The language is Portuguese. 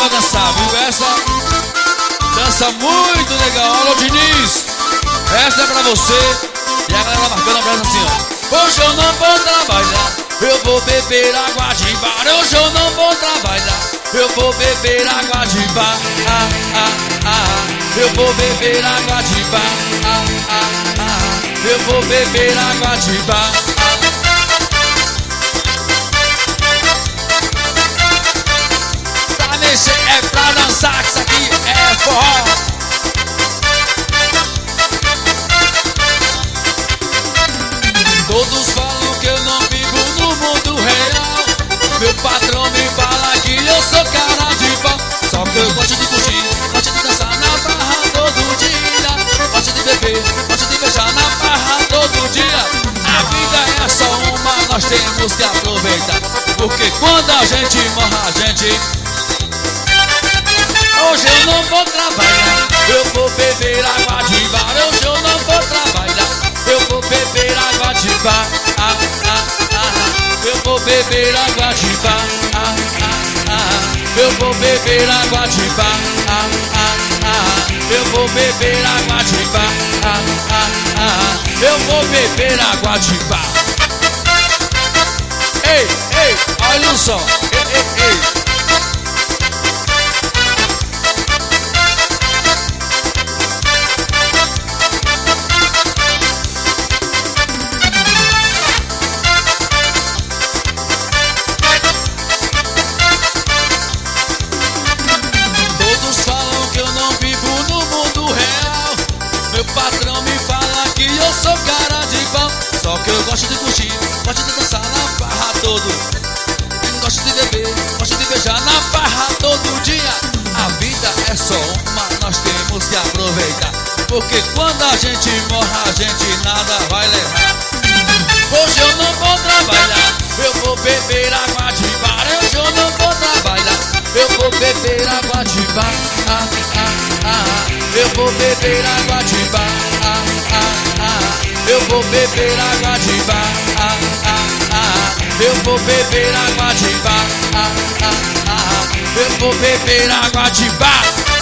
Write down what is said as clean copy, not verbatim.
vai dançar, viu? Essa dança muito legal. Alô, Diniz, essa é pra você. E a galera marcando a brasa assim, ó. Hoje eu não vou trabalhar, eu vou beber água de bar. Hoje eu não vou trabalhar, eu vou beber água de bar. Eu vou beber água de bar. Eu vou beber água de bar. Pra mexer é pra dançar, que isso aqui é forró. Todos falam que eu não vivo no mundo real. Meu patrão me fala que eu sou cara de pau. Só que eu gosto de curtir, gosto de dançar na barra todo dia. Gosto de beber, gosto de beijar na barra todo dia. A vida é só uma, nós temos que aproveitar. Porque quando a gente morre, a gente... Hoje eu não vou trabalhar, eu vou beber água de bar. Hoje eu não vou trabalhar, eu vou beber água de bar. Eu vou beber água de bar. Eu vou beber água de bar. Eu vou beber água de bar. Eu vou beber água de bar. Ei, ei, olha só. Ei, ei, ei. Meu patrão me fala que eu sou cara de pau. Só que eu gosto de curtir, gosto de dançar na barra todo. Gosto de beber, gosto de beijar na barra todo dia. A vida é só uma, nós temos que aproveitar. Porque quando a gente morre, a gente nada vai levar. Hoje eu não vou trabalhar, eu vou beber água de bar. Hoje eu não vou trabalhar, eu vou beber água de bar. Eu vou beber água de bar. Eu vou beber água de bar. Eu vou beber água de bar. Eu vou beber água de bar.